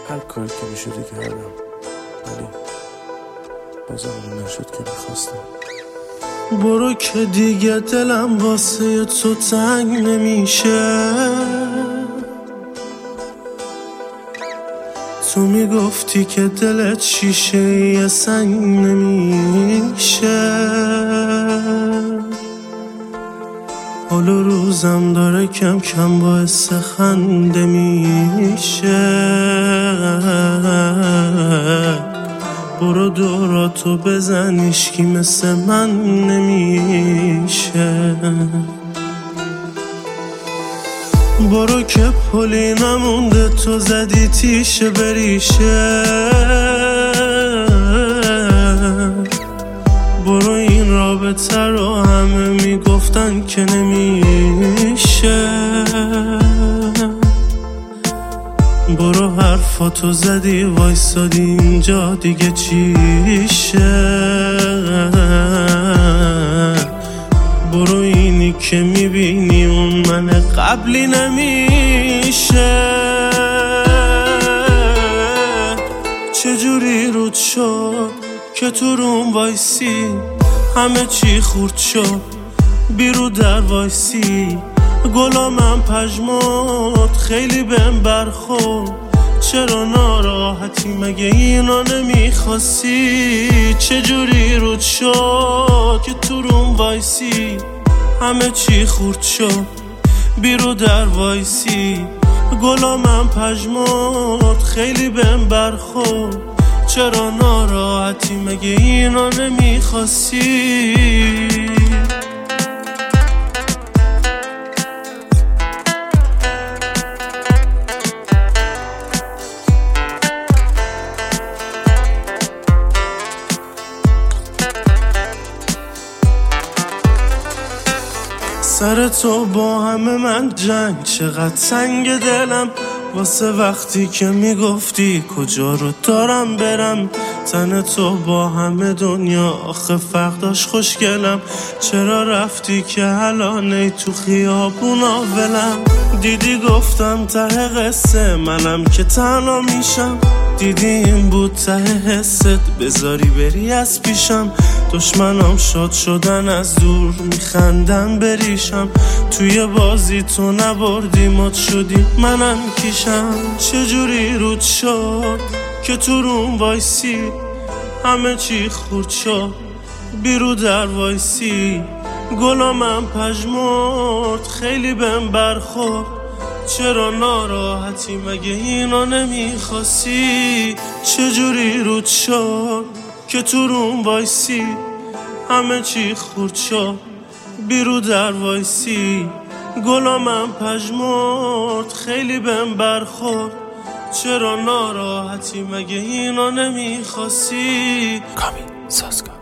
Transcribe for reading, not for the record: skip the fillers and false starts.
هر کاری که میشده کردم، ولی بازم اون نشد که میخواستم. برو که دیگه دلم واسه تو تنگ نمیشه. تو میگفتی که دلت شیشه یه سنگ نمیشه. حال و روزم داره کم کم باعث خنده میشه. برو دوراتو بزن، هیچکی مثل من نمیشه. برو که پلی نمونده، تو زدی تیشه بریشه. برو این رابطه رو همه میگفتن که نمیشه. برو حرفاتو زدی وایسادی اینجا، دیگه چیشه. برو اینی که میبینی اون من قبلی نمیشه. چجوری رود شد که تو روم وایسی، همه چی خورد شد بیرو در وایسی. گلامم پژمرد خیلی بهم برخورد، چرا ناراحتی مگه اینا نمیخواستی؟ چجوری رود شد که تو روم وایسی، همه چی خورد شد بیرو در وایسی. گلامم پژمرد خیلی بهم برخورد، چرا ناراحتی مگه اینا نمیخواستی؟ سر تو با همه من جنگ، چقدر سنگ دلم واسه وقتی که میگفتی کجا رو دارم برم. تن تو با همه دنیا آخه فرق داشت خوشگلم، چرا رفتی که الان ای تو خیابونا ولم. دیدی گفتم ته قصه منم که تنها میشم، دیدی این بود ته حست بذاری بری از پیشم. دشمنام شاد شدن از دور میخندن بریشم، توی بازی تو نبردی مات شدی منم کیشم. چجوری رود شد که تو روم وایسی، همه چی خورد شد بیرو در وایسی. گلامم پژمرد خیلی بهم برخورد، چرا ناراحتی مگه اینا نمیخواستی؟ چجوری رود شد که تو روم وایسی، همه چی خورد شد بیرو در وایسی. گلامم پژمرد خیلی بهم برخورد، چرا ناراحتی مگه اینا نمیخواستی؟ کامی سازگار.